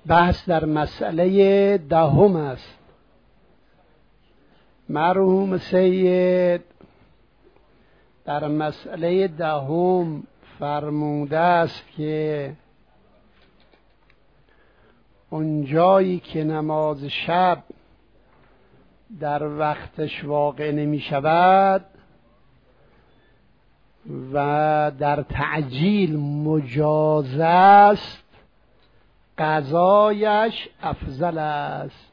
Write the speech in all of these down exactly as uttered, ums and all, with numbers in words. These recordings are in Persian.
بحث در مسئله دهم است. مرحوم سید در مسئله دهم فرموده است که اون جایی که نماز شب در وقتش واقع نمی شود و در تعجیل مجاز است، قضایش افضل است.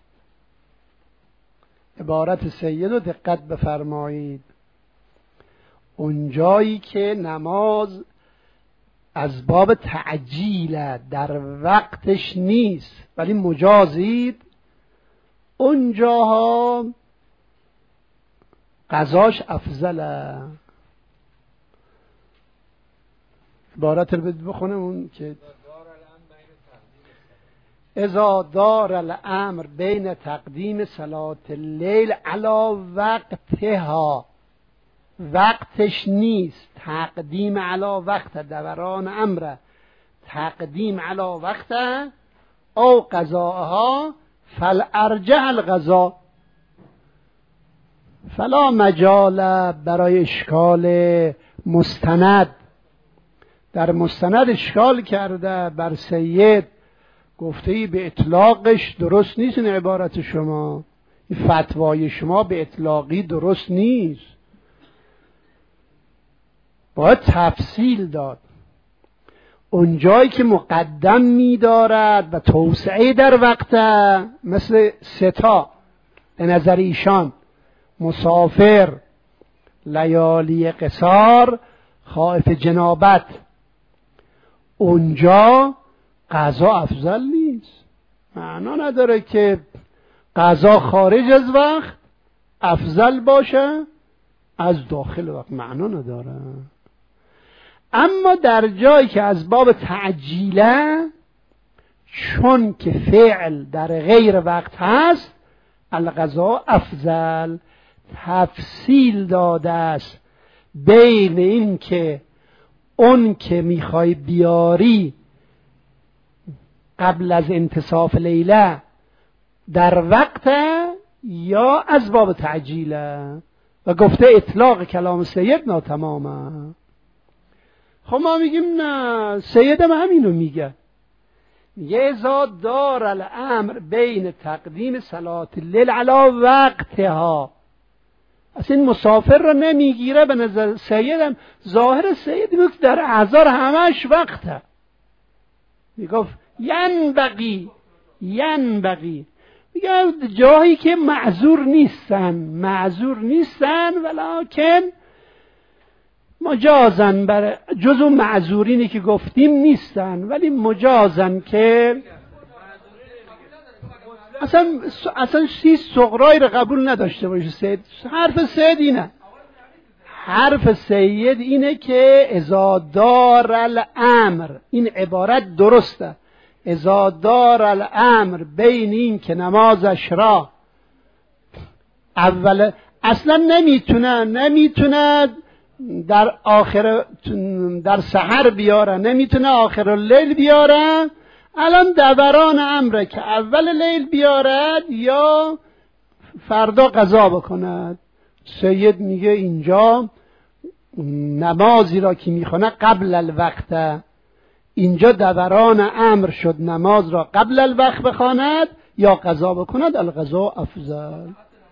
عبارت سید رو دقت بفرمایید. اون جایی که نماز از باب تعجیل در وقتش نیست ولی مجازید، اون جاها قضاش افضله. عبارت رو بخونه اون که اذا دار الامر بین تقدیم صلاة اللیل علی وقتها، وقتش نیست، تقدیم علی وقت، دوران امر تقدیم علی وقت او قضاءها فالارجح القضاء، فلا مجال برای اشکال مستند. در مستند اشکال کرده بر سید، گفته ای به اطلاقش درست نیست. این عبارت شما، این فتوای شما به اطلاقی درست نیست، باید تفصیل داد. اون جایی که مقدم می دارد و توسعه در وقت، مثل ستا به نظر ایشان مسافر، لیالی قصار، خائف جنابت، اونجا قضا افضل نیست. معنا نداره که قضا خارج از وقت افضل باشه از داخل وقت، معنا نداره. اما در جایی که از باب تعجیله، چون که فعل در غیر وقت هست، القضا افضل. تفصیل داده است بین این که اون که میخوای بیاری قبل از انتصاف لیله در وقت یا از باب تعجیله، و گفته اطلاق کلام سید ناتمامه. خب ما میگیم نه، سید هم همینو میگه، میگه اذا دار الامر بین تقدیم صلاة اللیل علی وقتها. اصلا این مسافر رو نمیگیره. به نظر سیدم ظاهر سید میگه در اعذار همش وقته، میگفت ینبغی ینبغی، میگه جایی که معذور نیستن، معذور نیستن ولکن مجازن، بر جزو معذورینی که گفتیم نیستن ولی مجازن که اصلا اصلا سی صغرایی رو قبول نداشته باشه سید. حرف سید اینه، حرف سید اینه که اذا دار الامر، این عبارت درسته، اذا دار الامر بین این که نمازش را اول اصلا نمیتونه نمیتونه در آخر در سحر بیاره، نمیتونه آخر اللیل بیاره. الان دوران امره که اول لیل بیارد یا فردا قضا بکند. سید میگه اینجا نمازی را که میخونه قبل الوقت، اینجا دوران امر شد، نماز را قبل الوقت بخواند یا قضا بکند، القضا افضل.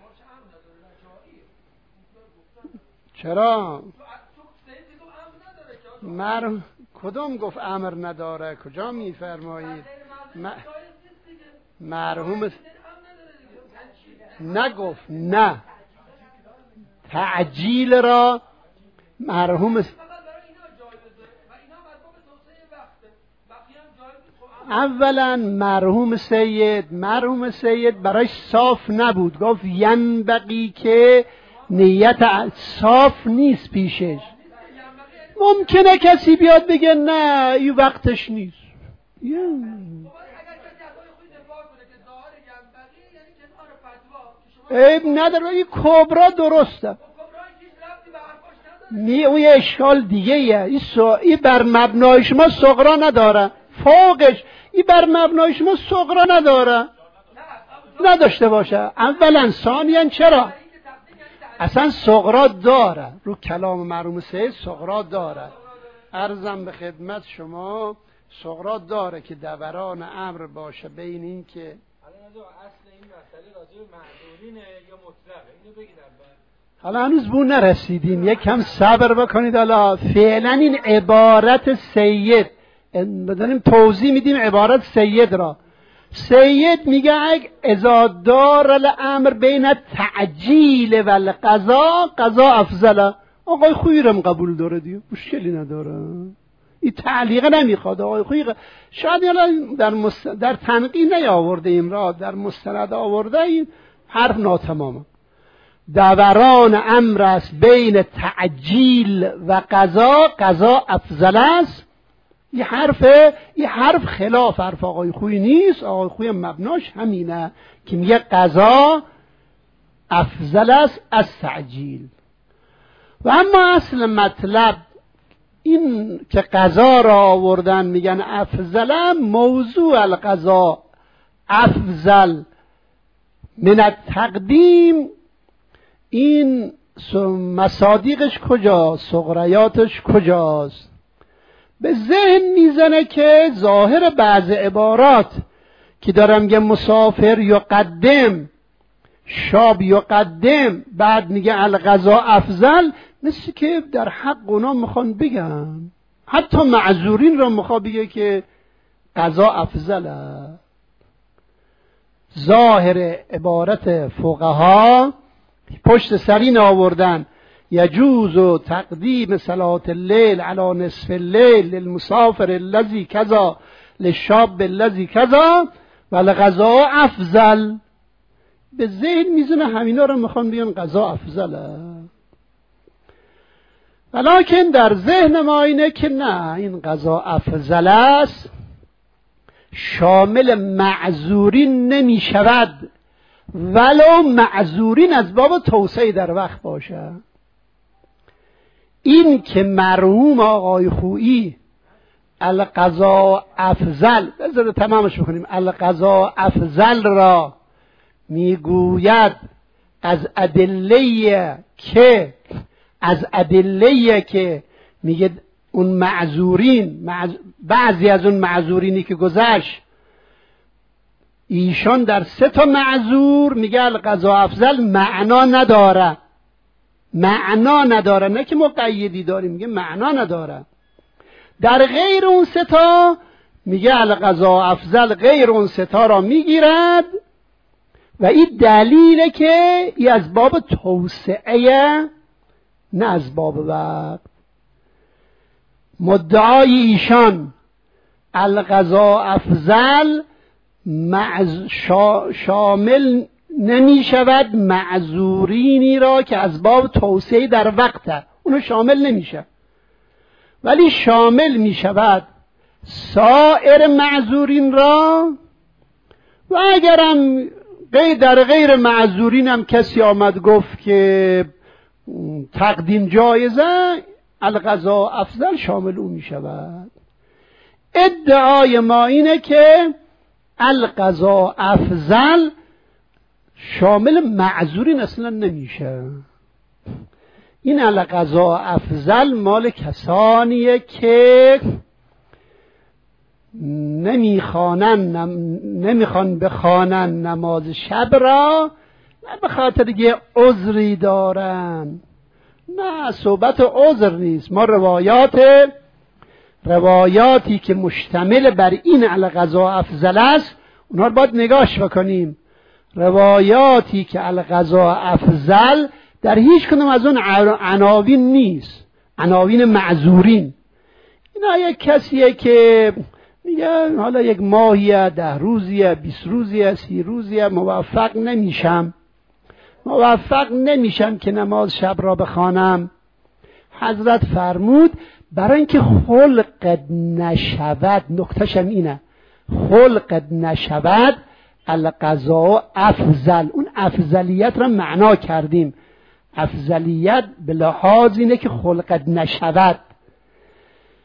چرا؟ مر کدوم گفت امر نداره؟ کجا میفرمایید؟ م... مرحوم نگفت، نه تعجیل را مرحوم اولا مرحوم سید مرحوم سید برایش صاف نبود، گفت ینبغی که نیت صاف نیست پیشش. ممکنه کسی بیاد بگه نه این وقتش نیست، عیب نداره، این کبرا درسته، می اون یه اشکال دیگه ایه. این, سو... این بر مبنای شما صغرا نداره، فوقش این بر مبنای شما صغرا نداره، نداشته باشه. اولا ثانیا چرا اصلا صغرا داره، رو کلام مرحوم سید صغرا داره. عرضم به خدمت شما صغرا داره که دوران امر باشه بین این که اصل این مسئله راجع به معذورینه یا مطلقه، اینو بگید اول. حالا هنوز بون نرسیدیم، یک کم صبر بکنید. حالا فعلا این عبارت سید بدونیم توضیح میدیم عبارت سید را. سید میگه اذا دار الامر بین تعجیل و القضا قضا افضل. آقای خویی رم قبول داره دیگه، مشکلی نداره، این تعلیقه نمیخواد. آقای خویی شاید در مست... در تنقیح نیاورده ایم را، در مستند آورده این حرف ناتمامه. دوران امر است بین تعجیل و قضا قضا افضل است. این حرف این حرف خلاف حرف آقای خویی نیست. آقای خویی مبناش همینه که میگه قضا افضل است از تعجیل. و اما اصل مطلب این که قضا را آوردن میگن افضل، موضوع القضا افضل من التقدیم، این مصادیقش کجاست، صغریاتش کجاست؟ به ذهن میزنه که ظاهر بعض عبارات که دارم میگه مسافر یقدم، شاب یقدم، بعد میگه القضا افضل، مثل که در حق اونا میخوان بگن، حتی معذورین را میخواد بگه که قضا افضله. ظاهر عبارت فقها پشت سرین آوردن یجوز تقدیم صلاة اللیل علی نصف اللیل للمسافر الذی کذا للشاب الذی کذا و القضا افضل. به ذهن میزنه همینا رو میخوان بیان قضا افضله، ولیکن در ذهن ما اینه که نه، این قضا افضل است، شامل معذورین نمی شود ولو معذورین از باب توسعه در وقت باشه. این که مرحوم آقای خویی القضا افضل، بذاره تمامش بکنیم، القضا افضل را میگوید از ادله که از ادله که میگه اون معذورین معذ... بعضی از اون معذورینی که گذشت ایشان در سه تا معذور میگه القضا افضل، معنا نداره، معنا نداره، نه که مقیدی داریم، میگه معنا نداره. در غیر اون سه تا میگه القضا افضل غیر اون سه تا را میگیرد و این دلیله که ای از باب توسعه نه از باب وقت. مدعای ایشان القضا افضل معز شا شامل نمی شود معذورینی را که از باب توسعه در وقته، اونو شامل نمیشه، ولی شامل می شود سایر معذورین را. و اگرم در غیر معذورین هم کسی آمد گفت که تقدیم جایزه، القضا افضل شامل اون می شود. ادعای ما اینه که القضا افضل شامل معذورین اصلا نمیشه. این القضا افضل مال کسانیه که نمیخوانن نمیخوان بخوانن نماز شب را، نه به خاطر یه عذری دارن، نه صحبت عذر نیست. ما روایات روایاتی که مشتمل بر این القضا افضل است اونها رو باید نگاش بکنیم. روایاتی که القضا افضل در هیچ کدوم از اون عناوین نیست، عناوین معذورین. اینا یک کسیه که میگه حالا یک ماهیه، ده روزیه، بیست روزیه، سی روزیه، موفق نمیشم موفق نمیشم که نماز شب را بخوانم. حضرت فرمود برای اینکه خلقت نشود، نکتهشم اینه، خلقت نشود القضا افضل. اون افضلیت را معنا کردیم، افضلیت به لحاظ اینه که خلقت نشود.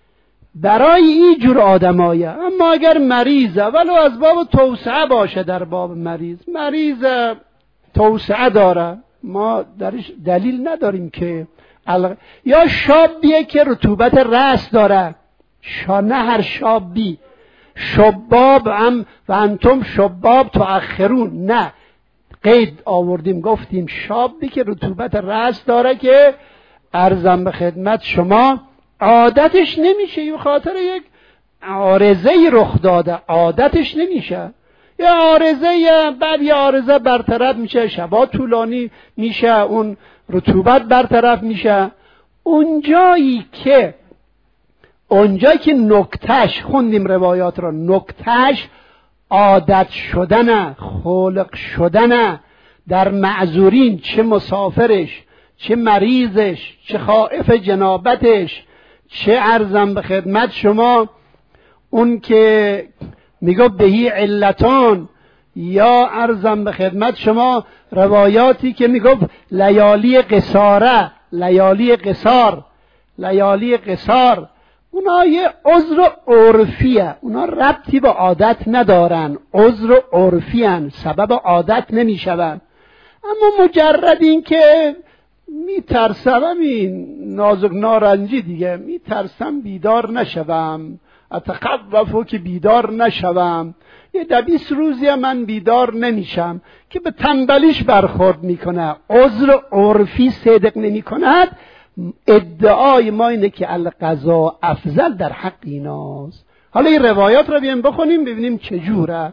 برای این جور آدمایه. اما اگر مریضه ولو از باب توسعه باشه، در باب مریض مریض توسعه داره، ما درش دلیل نداریم که الگ... یا شابیه که رطوبت رأس داره، شا نه هر شابی، شباب هم و انتم شباب تؤخرون، نه قید آوردیم گفتیم شابی که رطوبت رأس داره که عرضم به خدمت شما عادتش نمیشه، به خاطر یک عارضه رخ داده عادتش نمیشه، یه عارضه بعد یه عارضه برطرف میشه، شبا طولانی میشه، اون رطوبت برطرف میشه. اونجایی که اونجایی که نکتهش خوندیم روایات را، نکتهش عادت شدن، خلق شدن در معذورین، چه مسافرش، چه مریضش، چه خائف جنابتش، چه عرضم به خدمت شما اون که میگو بهی علتان، یا عرضم به خدمت شما روایاتی که میگو لیالی قصاره، لیالی قصار، لیالی قصار، اونا یه عذر عرفیه، اونا ربطی به عادت ندارن، عذر عرفیان، سبب عادت نمیشون. اما مجرد این که میترسم، همین نازک نارنجی دیگه، میترسم بیدار نشوم، اتخوفو که بیدار نشوم، یه دویست روزی من بیدار نمیشم، که به تنبلیش برخورد میکنه، عذر عرفی صدق نمی کند. ادعای ما اینه که القضا افضل در حق ایناست. حالا این روایات رو بیایم بخونیم ببینیم چجوره.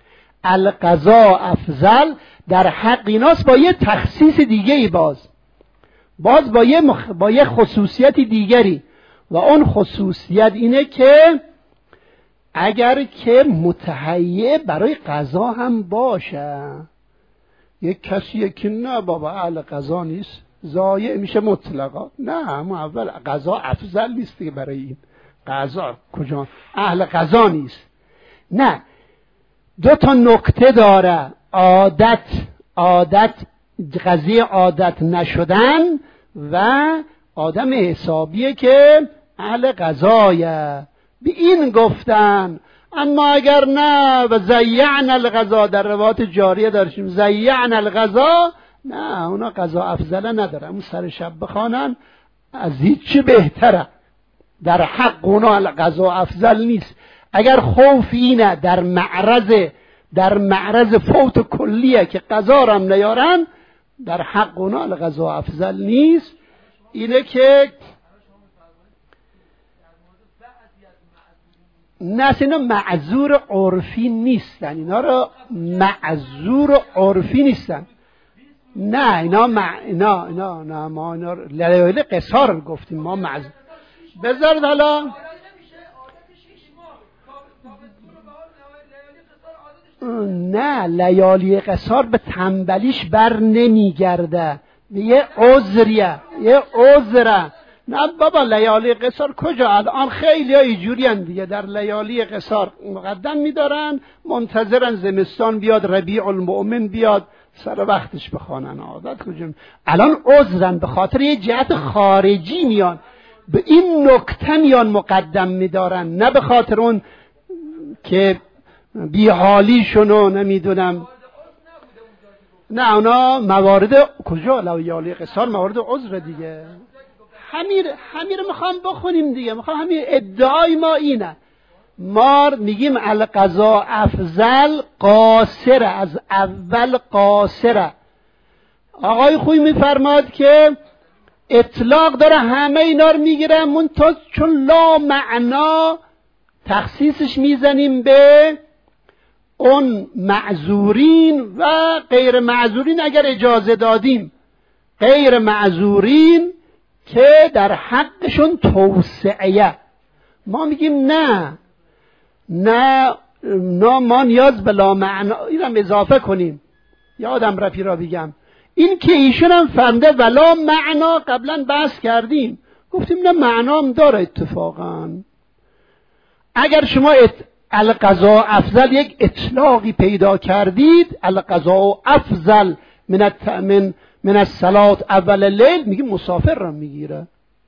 القضا افضل در حق ایناست با یه تخصیص دیگه ای، باز باز با یه, مخ... با یه خصوصیت دیگری، و اون خصوصیت اینه که اگر که متهیئ برای قضا هم باشه. یک کسیه که نه بابا اهل قضا نیست، ضایع میشه مطلقا، نه اما اول قضا افضل نیست که برای این قضا کجا اهل قضا نیست. نه، دو تا نکته داره، عادت عادت قضیه عادت نشدن و آدم حسابیه که اهل قضایه. به این گفتن. اما اگر نه و زیعن القضا، در روایات جاریه دارشیم زیعن القضا، نه اونا قضا افضله نداره، اون سر شب بخوانن از هیچ بهتره، در حق اونا القضا افضل نیست. اگر خوف اینه در معرض در معرض فوت کلیه که قضا را هم نیارن، در حق اونا القضا افضل نیست. اینه که نه، اینا معذور عرفی نیستن، اینا رو معذور عرفی نیستن، نه اینا مع... اینا اینا نه ما اینا لیالی قصار گفتیم ما معذور. بذارید حالا نه، لیالی قصار به تنبلیش بر نمیگرده، یه عذریه، یه عذره. نه بابا لیالی قصار کجا؟ الان خیلی ها اینجوری هن دیگه، در لیالی قصار مقدم میدارن، منتظرن زمستان بیاد، ربیع المؤمن بیاد، سر وقتش بخوانن. عادت کجا؟ الان عذرن، به خاطر یه جهت خارجی میان، به این نکته میان مقدم میدارن، نه به خاطر اون که بیحالیشونو نمیدونم. نه اونا موارد کجا؟ لیالی قصار موارد عذر دیگه. همین همین رو میخوام بخونیم دیگه، میخوام همین ادعای ما اینه، ما میگیم القضا افضل قاصره، از اول قاصره. آقای خوی میفرماد که اطلاق داره همه اینا رو میگیره، منتها چون لا معنا تخصیصش میزنیم به اون معذورین و غیر معذورین. اگر اجازه دادیم غیر معذورین که در حقشون توسعه، ما میگیم نه نه نه ما نیاز به لا معنا اینم اضافه کنیم. یادم رفی را بگم این که ایشون هم فهمده ولا معنا، قبلا بحث کردیم گفتیم نه معنام داره. اتفاقا اگر شما ات... القضا افضل یک اطلاقی پیدا کردید، القضا افضل من التأمن من الصلاة اول لیل، میگه مسافر را میگیره.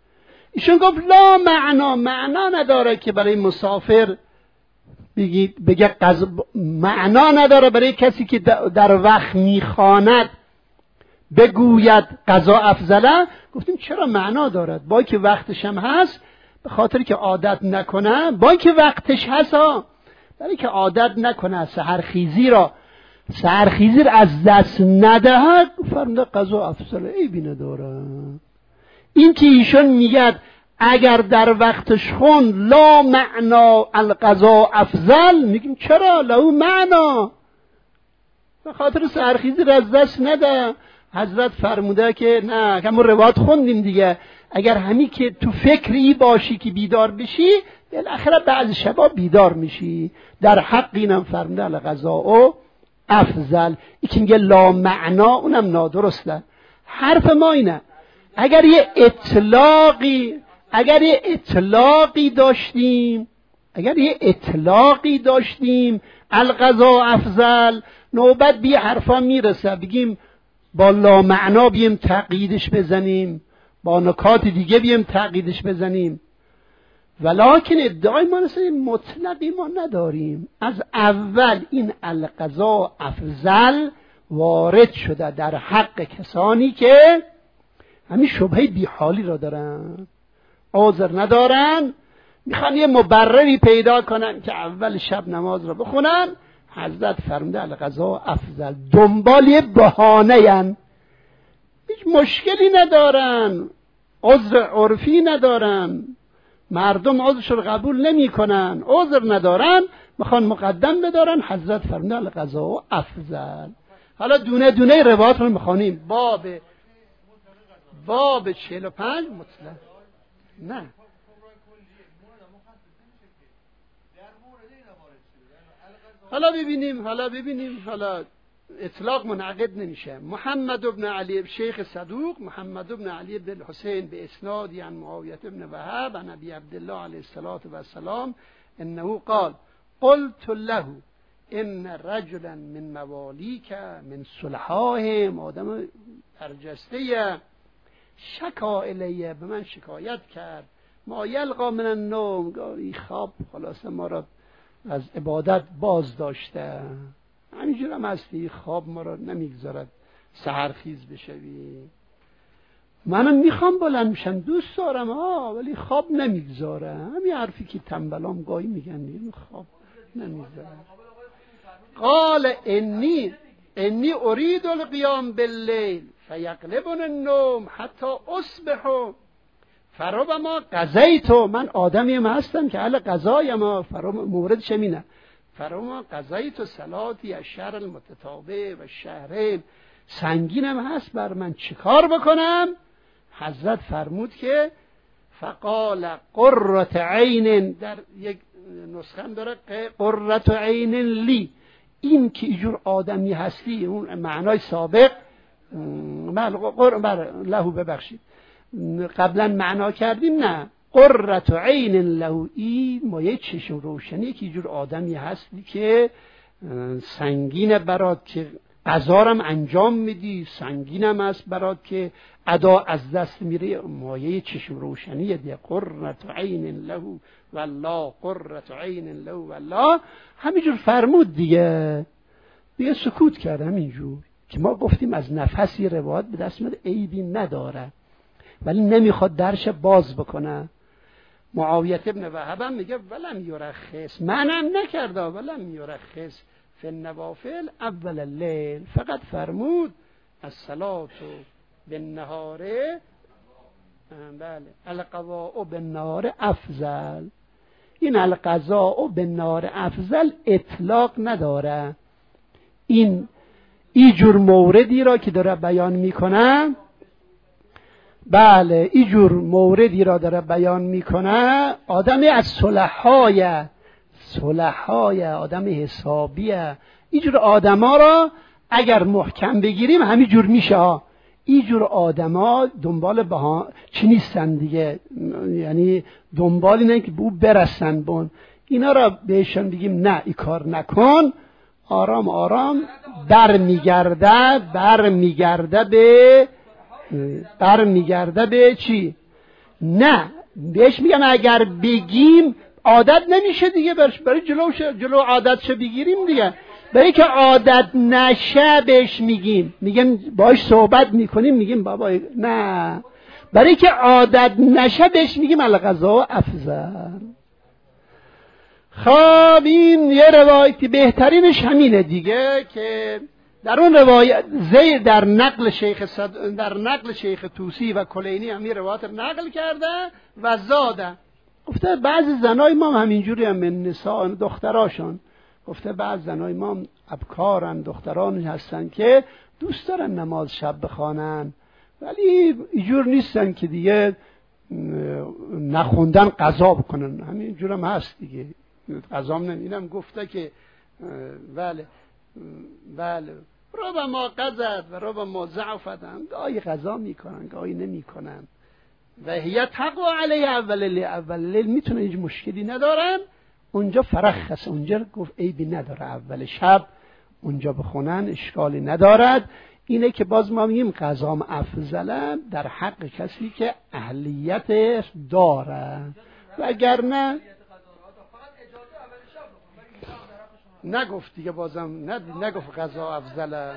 ایشون گفت لا معنا، معنا نداره که برای مسافر بگید بگه قضا، معنا نداره برای کسی که در وقت میخواند بگوید قضا افضله. گفتیم چرا معنا دارد، با که وقتش هم هست، به خاطر که عادت نکنه، با که وقتش هست ها، برای که عادت نکنه سحرخیزی را سحرخیزی را از دست ندهد، فرموده قضا افضله، عیبی نداره. این که ایشون میگه اگر در وقتش خون لا معنا القضا افضل، میگیم چرا له معنا، به خاطر سحرخیزی را از دست نده. حضرت فرموده که نه، همون روایت خوندیم دیگه، اگر همی که تو فکری باشی که بیدار بشی، بالاخره بعض شبا بیدار میشی. در حق اینم فرموده القضاء افضل. این که میگه لا معنا اونم نادرسته. حرف ما اینه اگر یه اطلاقی اگر یه اطلاقی داشتیم اگر یه اطلاقی داشتیم القضاء افضل، نوبت بی حرفا میرسه بگیم با لا معنا بیم تقییدش بزنیم، با نکات دیگه بیم تقییدش بزنیم. ولکن ادعای ما نسید مطلقی ما نداریم. از اول این القضاء افضل وارد شده در حق کسانی که همین شبهه بیحالی را دارن، عذر ندارن، میخوان یه مبرری پیدا کنن که اول شب نماز را بخونن. حضرت فرموده القضاء افضل، دنبال یه بهانه ان، هیچ مشکلی ندارن، عذر عرفی ندارن، مردم عذرش رو قبول نمی کنن، عذر ندارن، میخوان مقدم بدارن. حضرت فرموده القضاء افضل. حالا دونه دونه روایات رو میخوانیم. باب باب چهل و پنج مطلق نه حالا ببینیم حالا ببینیم حالا اطلاق منعقد نمیشه. محمد ابن علی شیخ صدوق محمد ابن علی بن حسین به اسناد عن معاویه ابن وهب عن ابی عبدالله علیه الصلاة و السلام انه قال قلت له ان رجلا من موالیک من صلحاهم، آدم برجسته، شکا الیه، به من شکایت کرد، ما یلقا من النوم، این خواب خلاصه ما را از عبادت باز داشته، همینجور هم هستی، خواب ما را نمیگذارد سحرخیز بشوی. منم میخوام بلند میشم، دوست دارم ها، ولی خواب نمیگذاره. همین حرفی که تنبلام گاهی میگن این خواب نمیگذاره. قال انی انی اريد القيام بالليل فيغلبني النوم حتى اصبح فربما قضیت، من آدمیم هستم که اهل قضایم، مورد شمینه، فربما قضیت صلاتی الشهر المتتابع و شهرین، سنگینم هست بر من چیکار بکنم؟ حضرت فرمود که فقال قرة عین، در یک نسخه داره قرة عین لی، این که اینجور آدمی هستی، اون معنای سابق لهو ببخشید قبلا معنا کردیم، نه قرة عین له، این مایه چشم روشنی که اینجور آدمی هستی که سنگینه برات که قضارم انجام میدی، سنگینم هست برات که ادا از دست میره، مایه چشم روشنی دیگه. قرة عین له والله قرة عین له والله، همینجور فرمود دیگه. دیگه سکوت کرد همینجور که ما گفتیم از نفسی روایت به دست میاد، عیبی نداره، ولی نمیخواد درش باز بکنه. معاویه ابن وهب میگه ولم یرخص، منم نکرده ولم یرخص فی النوافل اول اللیل، فقط فرمود الصلاة بالنهار، بله القضاء بالنهار افضل. این القضاء بالنهار افضل اطلاق نداره. این اینجور موردی را که داره بیان میکنه، بله اینجور موردی را داره بیان میکنه، آدمی از صلحای صلحای آدم حسابیه. اینجور آدما را اگر محکم بگیریم همینجور میشه ها. اینجور آدما دنبال بها چی نیستن دیگه، یعنی دنبال اینه که بو برسن بون، اینا را بهشون بگیم نه این کار نکن، آرام آرام بر میگرده بر میگرده به بر میگرده به چی؟ نه بهش میگم اگر بگیم عادت نمیشه دیگه، برای جلو جلو عادتشو بگیریم دیگه. برای که عادت نشه بهش میگیم، میگیم باهاش صحبت میکنیم میگیم بابا نه، برای که عادت نشه بهش میگیم الغذا افضل. خب این یه روایتی بهترینش همینه دیگه که در اون روایت زیر در نقل شیخ صد... در نقل شیخ طوسی و کلینی همین روایت نقل کرده و زاده. گفته بعضی زنای ما هم همینجوری هم من نساء دختراشون، گفته بعض زنای ما هم ابکارن دختران هستن که دوست دارن نماز شب بخوانن ولی اینجور نیستن که دیگه نخوندن قضا بکنن، همینجور هم هست دیگه. قضا هم اینم گفته که بله بله ربما ما قضت و ربما ما ضعفتن، گاهی قضا میکنن گاهی نمیکنن و هي تقوى علیه اول لیل، اول لیل میتونه هیچ مشکلی ندارن، اونجا فرخص، اونجا گفت عیبی نداره اول شب اونجا بخونن اشکالی ندارد. اینه که باز ما میگیم قضام افضله در حق کسی که اهلیت داره، وگرنه نگفت دیگه، بازم نگفت قضا افضله.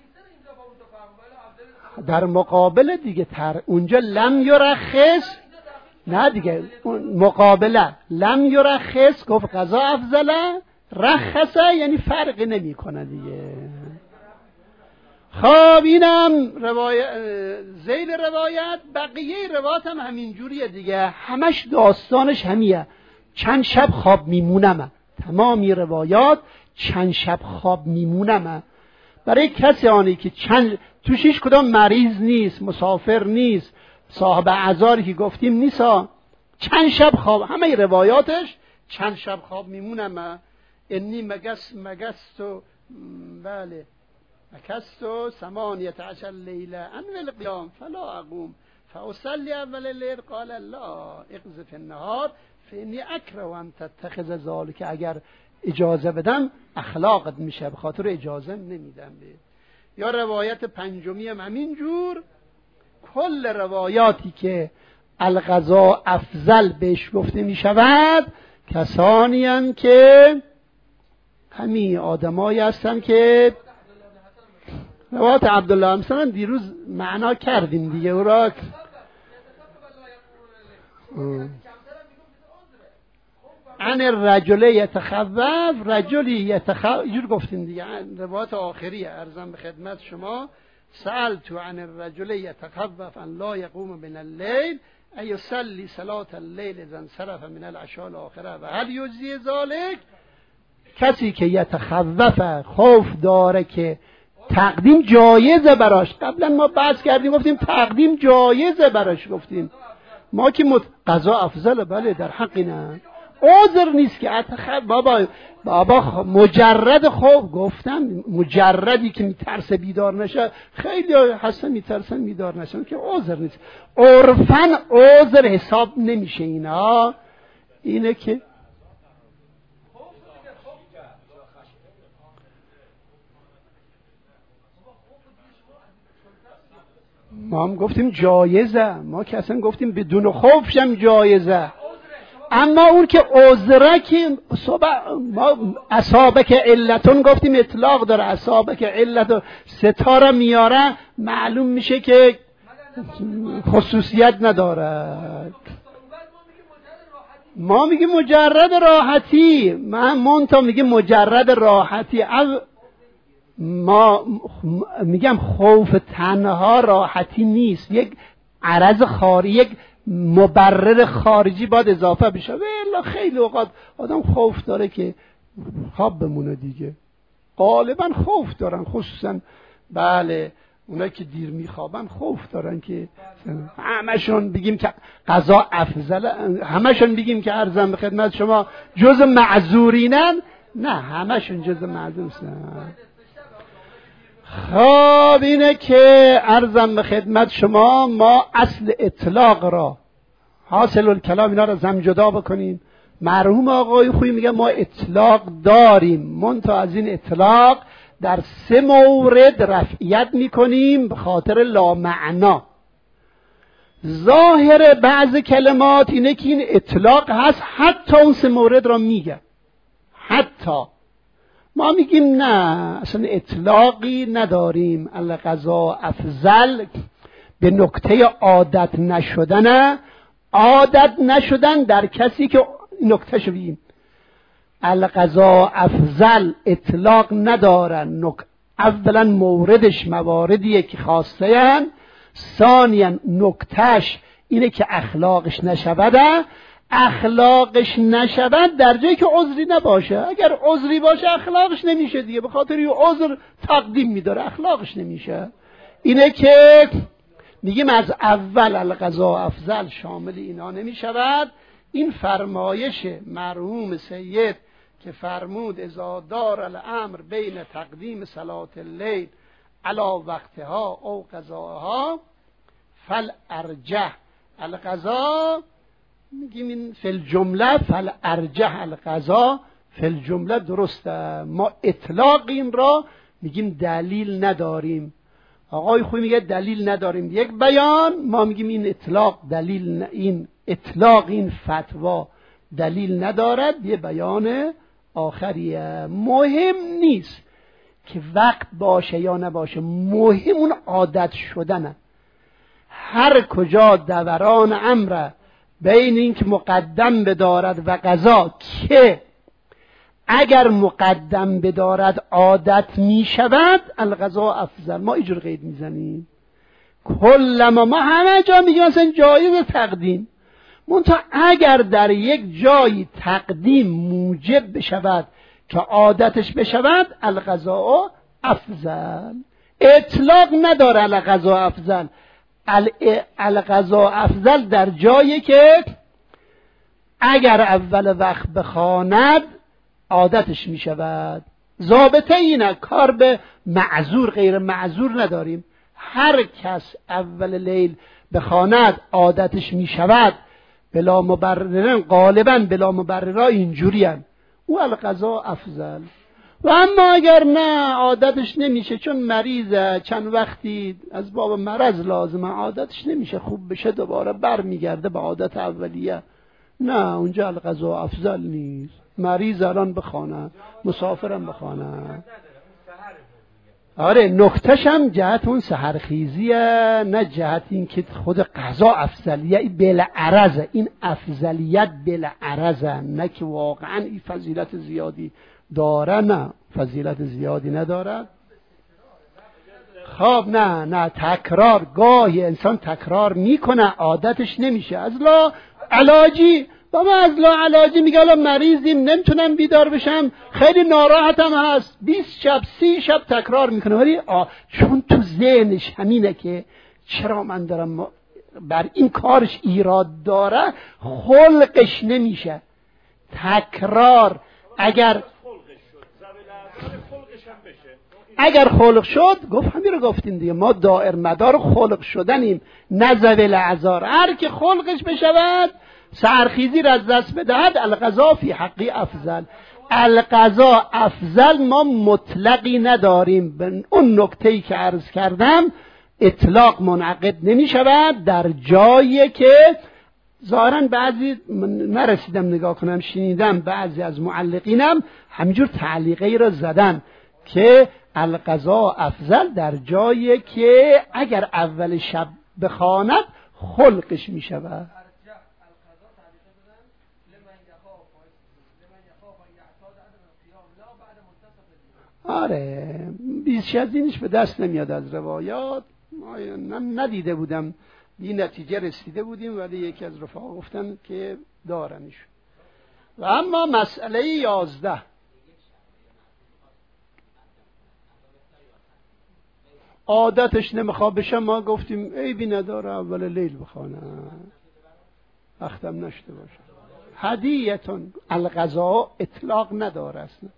در مقابل دیگه تر اونجا لم یرخص، نه دیگه مقابله لم یرخص گفت قضا افضله، رخصه یعنی فرقی نمی کنه دیگه. خب اینم روایت زیل روایت. بقیه روایت هم همین جوریه دیگه، همش داستانش همیه چند شب خواب میمونم، تمامی روایات چند شب خواب میمونم. برای کسی آنی که چند توش هیچ کدام مریض نیست، مسافر نیست، صاحب اعذاری که گفتیم نیستا، چند شب خواب، همه روایاتش چند شب خواب میمونم. انی مگس مگستو بله مکستو ثمانیت عشر لیله انوی القیام فلا اقوم فاصلی اول لیل قال لا اقذف النهار فانی اکره ان تتخذ ذلک، اگر اجازه بدم اخلاقت میشه، به خاطر اجازه نمیدم. به یا روایت پنجمی هم همین جور. کل روایاتی که الغذا افضل بهش گفته میشود کسانی هستند که همین آدمایی هستن که روایت عبدالله مثلا دیروز معنا کردیم دیگه، او را عن الرجل یتخوف، رجلی یتخوف اینجور گفتیم دیگه، روایت آخریه. ارزم به خدمت شما سألت عن الرجل یتخوف ان لا یقوم من الليل ای یصلی صلاة الليل اذا انصرف من العشاء الاخره و هل یجزی ذلك. کسی که یتخوف خوف داره که تقدیم جایزه براش، قبلا ما بحث کردیم گفتیم تقدیم جایزه براش، گفتیم ما که مت... قضا افضل، بله در حقی نه، عذر نیست که اتخ... بابا بابا مجرد خوف، گفتم مجردی که میترسه بیدار نشه، خیلی هستن میترسن بیدار نشن که عذر نیست، عرفن عذر حساب نمیشه اینا. اینه که ما هم گفتیم جایزه، ما که اصلا گفتیم بدون خوفش هم جایزه، اما اون که عذره که ما اصابه که علتون گفتیم اطلاق داره، اصابه که علت ستاره میاره معلوم میشه که خصوصیت نداره. ما میگیم مجرد راحتی، من منتا میگیم مجرد راحتی. ما میگم خوف تنها راحتی نیست، یک عرض خارجی، یک مبرر خارجی باید اضافه بشه. والا خیلی اوقات آدم خوف داره که خواب بمونه دیگه، غالبا خوف دارن، خصوصا بله اونایی که دیر میخوابن خوف دارن که همشون بگیم که قضا افضل، همشون بگیم که عرضم به خدمت شما جز معذورینن، نه همشون جز معذور نیستن. خب اینه که عرضم به خدمت شما ما اصل اطلاق را، حاصل الکلام اینا را زم جدا بکنیم. مرحوم آقای خویی میگه ما اطلاق داریم، منتها از این اطلاق در سه مورد رفعیت میکنیم به خاطر لامعنا. ظاهر بعض کلمات اینه که این اطلاق هست، حتی اون سه مورد را میگه. حتی ما میگیم نه، اصلا اطلاقی نداریم. القضا افضل به نکته عادت نشدن، عادت نشدن در کسی که نکته شو بگیم القضا افضل اطلاق ندارن. نک... اولا موردش مواردیه که خاصه هن، ثانیا نکتهش اینه که اخلاقش نشوده. اخلاقش نشود در جایی که عذری نباشه. اگر عذری باشه اخلاقش نمیشه دیگه، به خاطر یه عذر تقدیم میداره، اخلاقش نمیشه. اینه که میگیم از اول القضا افضل شامل اینا نمیشود. این فرمایش مرحوم سید که فرمود اذا دار الامر بین تقدیم صلاة اللیل علی وقتها او قضاها فالارجح القضا، میگیم این فی الجمله فالارجح القضا فی الجمله درسته. ما اطلاق این را میگیم دلیل نداریم. آقای خوی میگه دلیل نداریم یک بیان، ما میگیم این اطلاق دلیل ن... این اطلاق این فتوا دلیل ندارد، یه بیان آخریه. مهم نیست که وقت باشه یا نباشه، مهم اون عادت شدنه. هر کجا دوران امره بین این که مقدم بدارد و قضا، که اگر مقدم بدارد عادت می شود القضا افضل. ما اینجور قید میزنیم کلما، ما همه جا میگیم مثلا جایز تقدیم، منتها اگر در یک جایی تقدیم موجب بشود که عادتش بشود القضا افضل. اطلاق نداره القضا افضل. القضا افضل در جایی که اگر اول وقت بخواند عادتش می شود. ضابطه اینه، کار به معذور غیر معذور نداریم. هر کس اول لیل بخواند عادتش می شود، بلا مبررن، غالبا بلا مبررها اینجوری هن. او القضا افضل. و اما اگر نه عادتش نمیشه چون مریضه، چند وقتی از باب مرض لازمه، عادتش نمیشه خوب بشه، دوباره بر میگرده به عادت اولیه، نه اونجا القضا افضل نیست. مریض الان بخوانه، مسافرم بخوانه. آره نکتهش هم جهت اون سحرخیزیه، نه جهت این که خود قضا افضلیه بالعرضه. این افضلیت بالعرضه، نه که واقعا این فضیلت زیادی داره، نه فضیلت زیادی نداره. خب نه نه تکرار، گاهی انسان تکرار میکنه عادتش نمیشه. از لا علاجی با ما از لا علاجی میگه الان مریضیم نمیتونم بیدار بشم، خیلی ناراحتم هست، بیست شب سی شب تکرار میکنه، ولی چون تو ذهنش همینه که چرا من دارم بر این کارش ایراد داره، خلقش نمیشه. تکرار اگر اگر خلق شد، گفت همین رو گفتیم دیگه، ما دائر مدار خلق شدنیم، نه ذوی اعذار. هر که خلقش بشود سرخیزی را از دست بدهد القضا فی حقی افضل. القضا افضل ما مطلقی نداریم. به اون نکته‌ای که عرض کردم اطلاق منعقد نمی شود در جایی که ظاهرا بعضی نرسیدم نگاه کنم، شنیدم بعضی از معلقینم همینجور تعلیقی را زدن که القضا افضل در جایی که اگر اول شب بخواند خلقش می شود. آره بیش از اینش به دست نمیاد از روایات، ندیده بودم، این نتیجه رسیده بودیم، ولی یکی از رفاقا گفتن که دارنش. و اما مسئله یازده، عادتش نمیخواد بشه، ما گفتیم عیبی نداره اول لیل بخوانه، وقتم نشته باشه. هدیه‌تون القضا اطلاق نداره اصلا.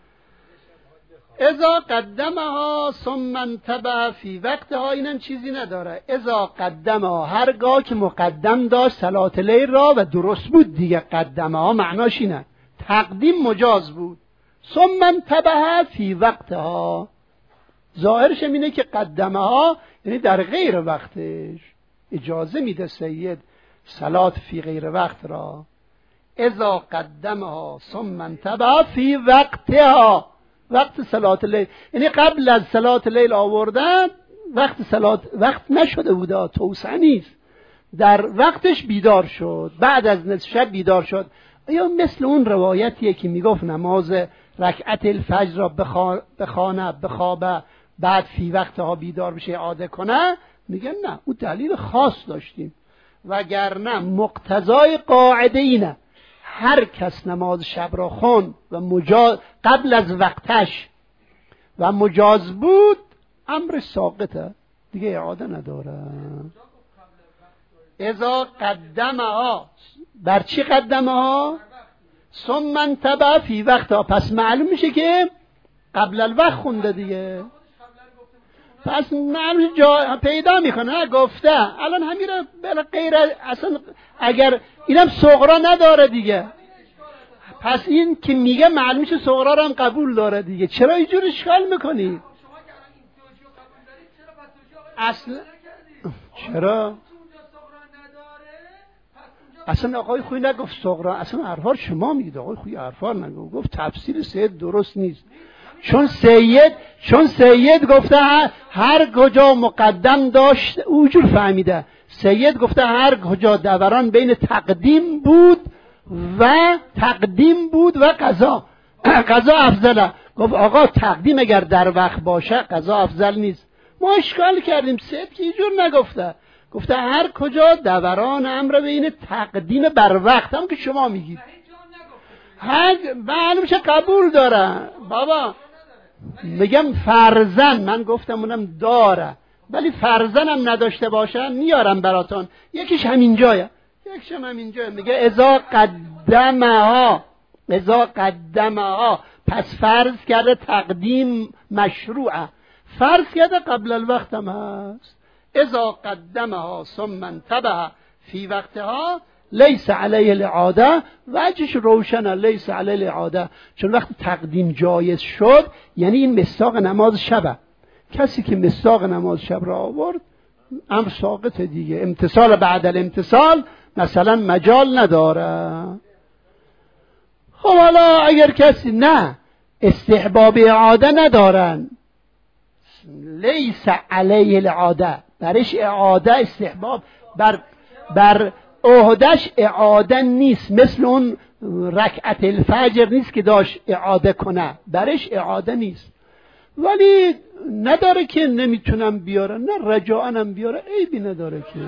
اذا قدمها ثم انتبه فی وقتها، اینم چیزی نداره. اذا قدمها، هرگاه که مقدم داشت صلات لیل را و درست بود دیگه، قدمها معناش اینه تقدیم مجاز بود. ثم انتبه فی وقتها، ظاهرش اینه که قدمها یعنی در غیر وقتش، اجازه میده سید صلات فی غیر وقت را. اذا قدمها ثم انتبه فی وقتها، وقت صلات لیل، یعنی قبل از صلات لیل آوردن، وقت صلات وقت نشده بوده، توسعه نیست، در وقتش بیدار شد، بعد از نصف شب بیدار شد. یا مثل اون روایتیه که میگفت نماز رکعت الفجر را بخوانه بخوابه بعد فی وقتها بیدار بشه عاده کنه، میگن نه، اون دلیل خاص داشتیم، وگرنه مقتضای قاعده اینه هر کس نماز شب را خون و مجاز قبل از وقتش و مجاز بود امر ساقطه دیگه، اعاده نداره. اذا قدمها، بر چی قدمها؟ ثم انتبه فی وقتها، پس معلوم میشه که قبل الوقت خونده دیگه، پس معلوم جا پیدا میکنه گفته. الان همین را بلا غیر اصلا اگر اینم صغرا نداره دیگه، پس این که میگه معلوم میشه صغرا رو هم قبول داره دیگه، چرا اینجور اشکال میکنی؟ اصلا چرا اصلا آقای خویی نگفت صغرا، اصلا حرفا شما میگید، آقای خویی حرفا نگفت، گفت تفسیر سید درست نیست، چون سید چون سید گفته هر کجا مقدم داشت اونجور فهمیده، سید گفته هر کجا دوران بین تقدیم بود و تقدیم بود و قضا قضا افضله، گفت آقا تقدیم اگر در وقت باشه قضا افضل نیست. ما اشکال کردیم، سید که اینجور نگفته، گفته هر کجا دوران امر بین تقدیم بر وقت، هم که شما میگید هر معلوم شه قبول داره بابا. میگم فرزن، من گفتم اونم داره ولی فرزن هم نداشته باشه میارم براتون، یکیش همین جایه یکیش هم همین جایه، میگه اذا قدمها، اذا قدمها، پس فرض کرده تقدیم مشروعه، فرض کرده قبل الوقت هم هست. اذا قدمها ثم انتبه فی وقتها لیس علیه الاعاده، وجهش روشنه، لیس علیه الاعاده، چون وقت تقدیم جایز شد یعنی این مصداق نماز شبه، کسی که مصداق نماز شب را آورد امر ساقط دیگه، امتصال بعد الامتصال مثلا مجال نداره. خب حالا اگر کسی نه استحباب اعاده ندارن، لیس علیه الاعاده، برش اعاده استحباب بر بر عهدش اعاده نیست، مثل اون رکعت الفجر نیست که داشت اعاده کنه، برش اعاده نیست، ولی نداره که نمیتونم بیارم، نه رجاءنم بیاره، عیبی نداره که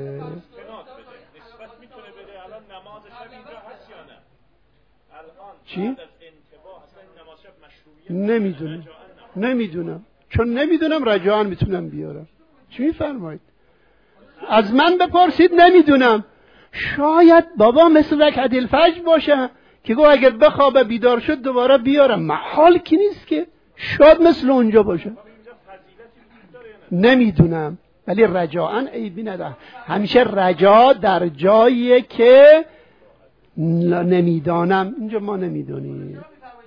چی؟ نمیدونم نمیدونم چون نمیدونم رجاءن میتونم بیارم. چی میفرمایید؟ از من بپرسید نمیدونم، شاید بابا مثل رکعت الفجر باشه که گو اگر بخوابه بیدار شد دوباره بیارم، محال کی نیست که، شاید مثل اونجا باشه، نمیدونم ولی رجاءن عیبی نداره. همیشه رجا در جاییه که نمیدانم، اینجا ما نمیدونیم.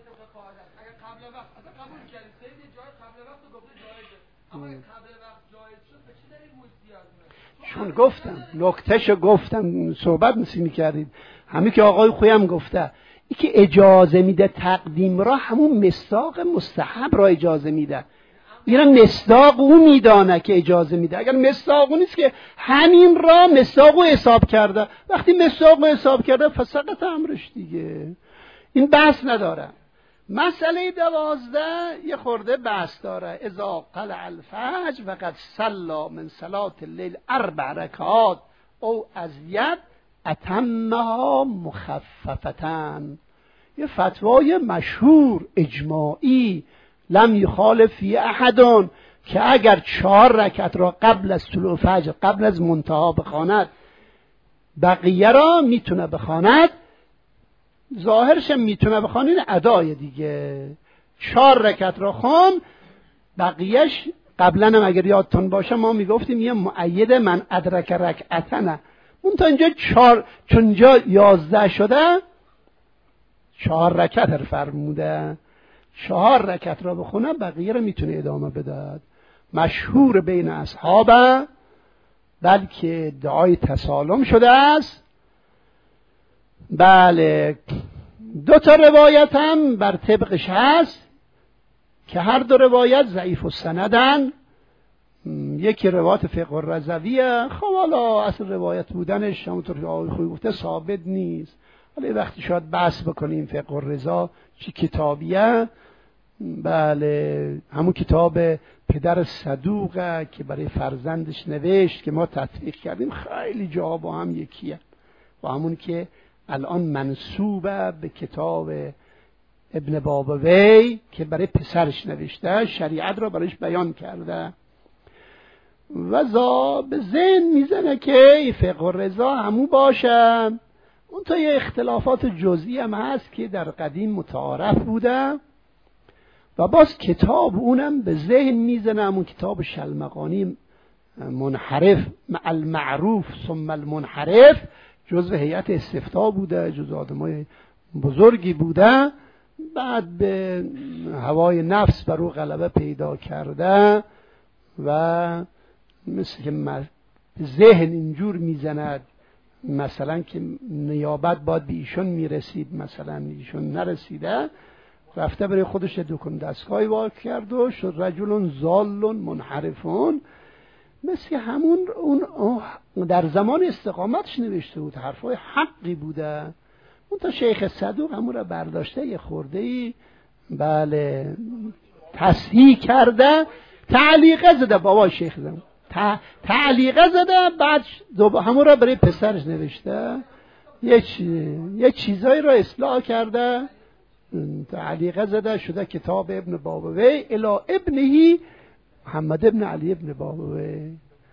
چون گفتم نکتهشو گفتم، صحبت نسی کردید، همین که آقای خویم گفته ای که اجازه میده تقدیم را همون مصداق مستحب را اجازه میده، این مصداق او میدانه که اجازه میده، اگر مصداق او نیست که همین را مصداق او حساب کرده، وقتی مصداق او حساب کرده فسقط امرش دیگه، این بحث نداره. مسئله دوازده یه خورده بحث داره. اذا طلع الفجر و قد صلی من صلاة اللیل اربع رکعات او ازید اتمها مخففتن، یه فتوای مشهور اجماعی لم یخالف فی احد، که اگر چهار رکعت را قبل از طلوع فجر قبل از منتها بخواند بقیه را میتونه بخواند، ظاهرش میتونه بخوان این ادای دیگه، چهار رکعت را خون، بقیهش قبلا هم اگر یادتون باشه ما میگفتیم یه مؤید من ادرک رکعتنه، اون تا اینجا چهار، چون اینجا یازده شده چهار رکعت رو فرموده، چهار رکعت را بخونه بقیه رو میتونه ادامه بده. مشهور بین اصحابه بلکه دعای تسالم شده است. بله، دو تا روایت هم بر طبقش هست که هر دو روایت ضعیف السندن. یکی روایت فقه الرضویه، خب حالا اصل روایت بودنش همونطور که آقای خویی گفته ثابت نیست. حالا وقتی شاید بحث بکنیم فقه الرضا چی کتابیه. بله، همون کتاب پدر صدوقه که برای فرزندش نوشت که ما تطبیق کردیم، خیلی جا با هم یکیه و همون که الان منسوبه به کتاب ابن بابوی که برای پسرش نوشته، شریعت را برایش بیان کرده. و زا به ذهن میزنه که فقه الرضا همون باشه. اون تا یه اختلافات جزئی هم هست که در قدیم متعارف بوده و باز کتاب اونم به ذهن میزنه، همون کتاب شلمغانی منحرف مع المعروف ثم المنحرف، جزو هیئت استفتاء بوده، جزو آدمای بزرگی بوده، بعد به هوای نفس بر او غلبه پیدا کرده و مثل که ذهن اینجور میزند مثلا که نیابت باید به ایشون میرسید، مثلا ایشون نرسیده، رفته برای خودش دکون دستگاهی واقع کرد و شد رجل ضال منحرفون. مثل همون اون در زمان استقامتش نوشته بود، حرفای حقی بوده. اون تا شیخ صدوق همون را برداشته یه خوردهی بله تصحیح کرده، تعلیقه زده، بابا شیخ زمان تعلیقه زده، بعد همون را برای پسرش نوشته، یه, چی... یه چیزایی را اصلاح کرده، تعلیقه زده، شده کتاب ابن بابوی الی ابنهی محمد ابن علی ابن بابوی.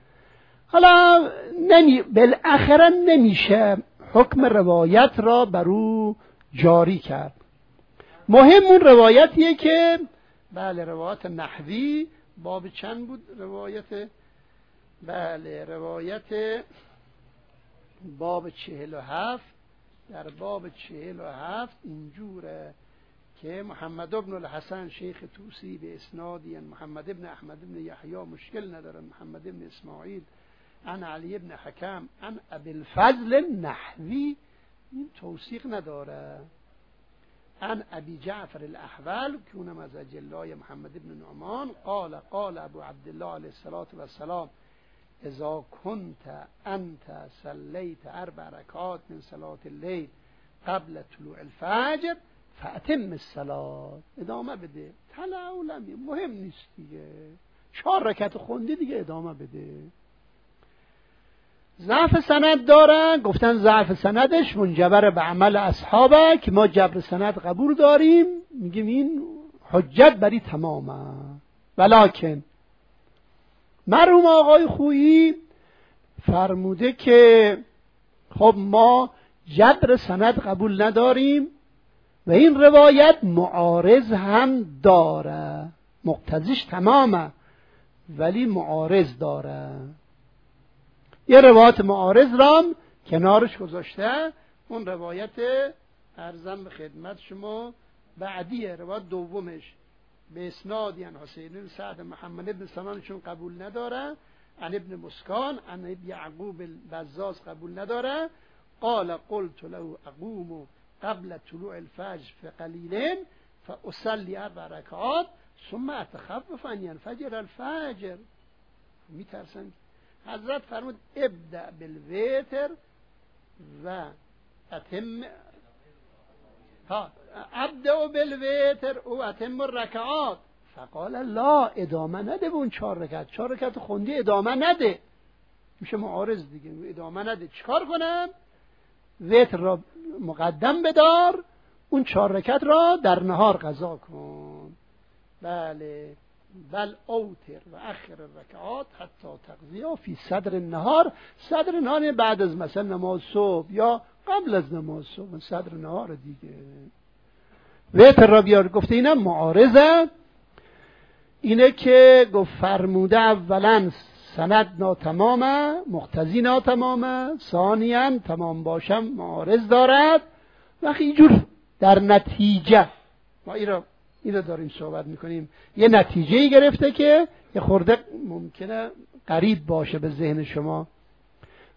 حالا نمی... بالاخره نمیشه حکم روایت را بر او جاری کرد. مهم اون روایتیه که بله روایت نحوی باب چند بود روایت؟ بله روایت باب چهل و هفت. در باب چهل و هفت اینجوره که محمد ابن الحسن شیخ توسی به اسنادی محمد ابن احمد ابن یحیی مشکل نداره، محمد ابن اسماعیل عن علی ابن حکم عن ابی الفضل نحوی، این توثیق نداره، عن ابی جعفر الاحول که اونم از اجلای محمد ابن نعمان قال قال ابو عبدالله علیه الصلاة والسلام اذا كنت انت صلیت اربع رکعات من صلاة اللیل قبل طلوع الفجر فاتم الصلاة، ادامه بده. تلعولمی مهم نیست دیگه، چهار رکعت خوندی دیگه ادامه بده. ضعف سند داره، گفتن ضعف سندش منجبر به عمل اصحابه که ما جبر سند قبول داریم، میگیم این حجت بری تمامه. ولکن مرحوم آقای خویی فرموده که خب ما جبر سند قبول نداریم و این روایت معارض هم داره، مقتضیش تمامه ولی معارض داره. یه روایت معارض رام کنارش گذاشته، اون روایت ارزم به خدمت شما بعدیه، روایت دومش به اسناد یعنی حسین بن سعد محمد ابن سنانشون قبول نداره، عن ابن مسکان عن ابن یعقوب البزاز قبول نداره. قال قلت له اقوم قبل طلوع الفجر فقلیلین فاصلی اربع رکعات ثم اتخفف ان ينفجر الفجر. میترسن. حضرت فرمود ابدأ بالوتر و اتم ها ابدأ بالوتر و اتم الرکعات. فقال لا، ادامه نده به اون چهار رکعت، چهار رکعت خوندی ادامه نده، میشه معارض دیگه، ادامه نده. چیکار کنم؟ وتر را مقدم بدار، اون چهار رکعت را در نهار قضا کن. بله، بل اوتر و اخر الرکعات حتی تقضیه فی صدر النهار. صدر نهار بعد از مثلا نماز صبح یا قبل از نماز صبح، صدر نهار دیگه. وتر را بیار. گفته اینم معارضه، اینه که گفت فرموده اولا سند ناتمامه، مقتضی ناتمامه، ثانیاً تمام باشم معارض دارد. وقتی اینجور در نتیجه ما این را این رو داریم صحبت میکنیم، یه نتیجه‌ای گرفته که یه خورده ممکنه قریب باشه به ذهن شما.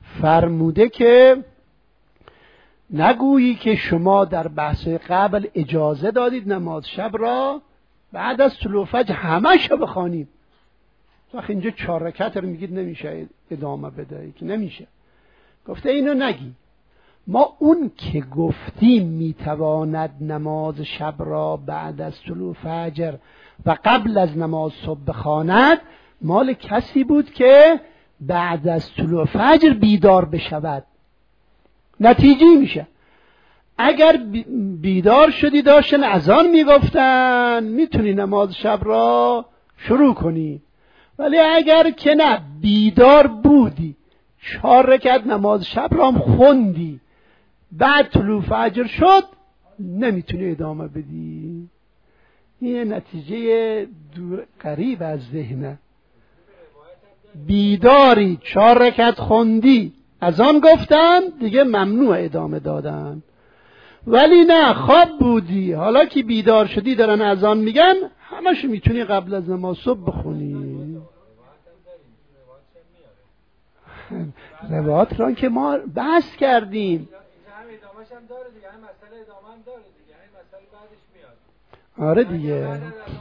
فرموده که نگویی که شما در بحث قبل اجازه دادید نماز شب را بعد از طلوع فجر همه شب بخوانیم. وقتی اینجا چهار رکعت رو میگید نمیشه ادامه بده، که نمیشه. گفته اینو نگی. ما اون که گفتیم میتواند نماز شب را بعد از طلوع فجر و قبل از نماز صبح بخواند، مال کسی بود که بعد از طلوع فجر بیدار بشود. نتیجه میشه اگر بیدار شدی داشتن اذان میگفتن میتونی نماز شب را شروع کنی، ولی اگر که نه بیدار بودی چهار رکعت نماز شب را هم خوندی بعد طلوع فجر شد نمیتونی ادامه بدی. این نتیجه دور قریب از ذهنه. بیداری چهار رکعت خوندی اذان گفتن دیگه ممنوع ادامه دادن، ولی نه خواب بودی حالا که بیدار شدی دارن اذان میگن همش میتونی قبل از نماز صبح بخونی. روایات را که ما بحث کردیم آره دیگه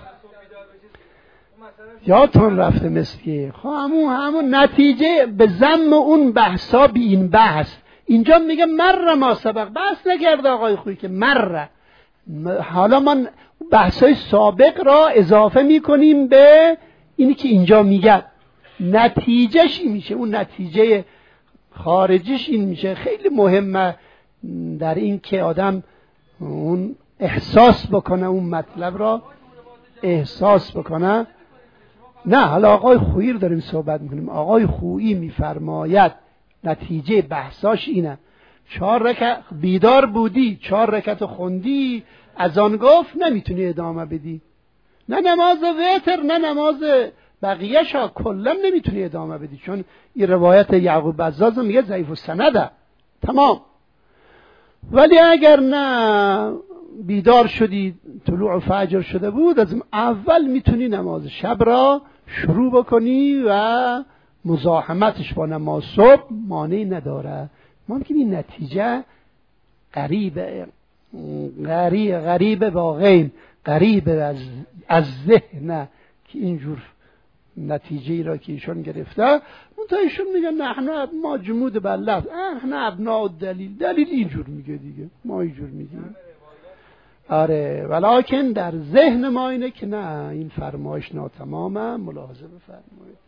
یادتون رفته مسکی. خب همون همون نتیجه به ضمن اون بحثا بی این بحث. اینجا میگه مر ما سبق، بحث نکرده آقای خویی که مر. حالا ما بحثای سابق را اضافه میکنیم به اینی که اینجا میگه. نتیجهش این میشه، اون نتیجه خارجیش این میشه. خیلی مهمه در این که آدم اون احساس بکنه، اون مطلب را احساس بکنه. نه حالا آقای خویی رو داریم صحبت میکنیم. آقای خویی میفرماید نتیجه بحثاش اینه، چهار رکعت بیدار بودی چهار رکعت خوندی اذان گفت نمیتونی ادامه بدی، نه نماز وتر نه نماز بقیه شا کلا نمیتونی ادامه بدی، چون این روایت یعقوب بزاز میگه ضعیف السنده تمام. ولی اگر نه بیدار شدی طلوع فجر شده بود از اول میتونی نماز شب را شروع بکنی و مزاحمتش با نماز صبح مانعی نداره. ممکن این نتیجه قریبه غریب غریبه با غیر قریبه از از ذهن که اینجور نتیجه را که ایشون گرفته. منتها ایشون میگن نحن ما جمود بالله نحن ابناء دلیل، دلیل اینجور میگه دیگه، ما اینجور میگیم. آره ولکن در ذهن ما اینه که نه این فرمایش ناتمامه. ملاحظه بفرمایید.